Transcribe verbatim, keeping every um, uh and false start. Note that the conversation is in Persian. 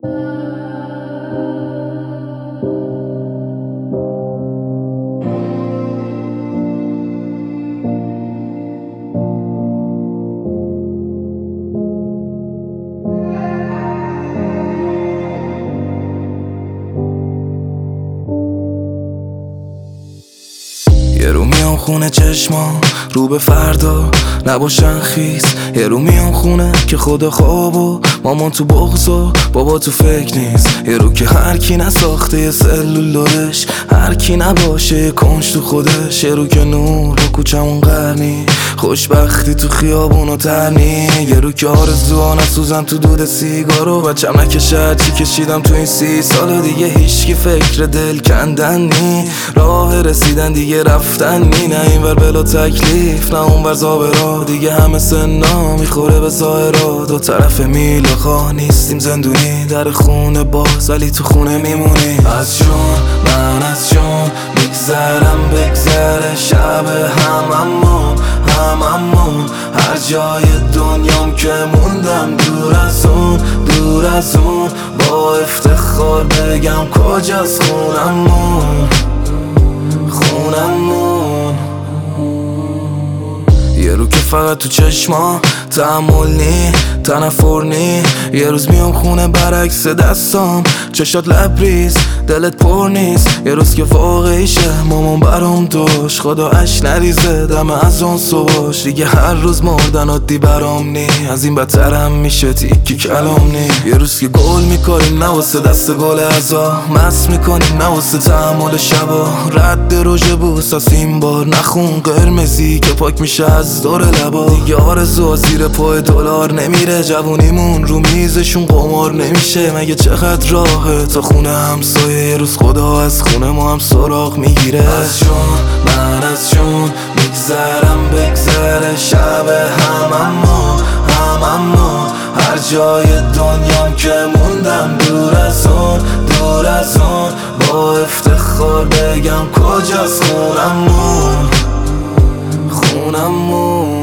یه رو میام خونه چشما رو به فردا نباشن خیس. یه رو میام خونه که خدا خواب و مامان تو بغض و بابا تو فکر نیست. یه رو که هر کی نساخته یه سلولارش، هر کی نباشه یه کنج تو خودش. یه رو که نور رو کوچمون قرنی، خوشبختی تو خیابون و ترنی. یه رو که آرزوها نسوزن تو دود سیگارو، بچم نکشه چی کشیدم تو این سی سال. دیگه هیچکی فکر دل کندن نی، راه رسیدن دیگه رفتن نی. نه این ور بلا تکلیف، نه اون ور زابرا. دیگه همه سنا میخوره به ظاهرا. دو طرف میل خواه نیستیم زندونی، در خونه باز ولی تو خونه میمونی. از جون من از جون میگذرم بگذره شب هممون هممون. هر جای دنیام که موندم دور از اون دور از اون. با افتخار بگم کجاست خونمون خونمون. یه رو که فقط تو چشما تحمل نی، تنفر نی. یه روز میام خونه برعکس دستام، چشات لبریز دلت پر نیست. یه روز که واقعیشه مامان برام داشت، خدا اش نریزه دم از اون صبحش. دیگه هر روز مردن عادی برام نی، از این بدترم میشه تیکی کلام نی. یه روز که گل میکنیم نواسه دست گل ازا، مست میکنیم نواسه تحمل شبا. رد روژه بوس از این بار نخون قرمزی که پاک میشه از دور لبا. دیگه آرزو زیر پای دلار نمیره، جوونیمون رو میزشون قمار نمیشه. مگه چقدر راهه تا خونه همسایه، یه روز خدا از خونه ما هم سراغ میگیره. از جون من از جون میگذرم بگذره شب هممون هممون. هر جای دنیام که موندم دور از اون دور از اون. با افتخار بگم کجاست خونمون خونمون.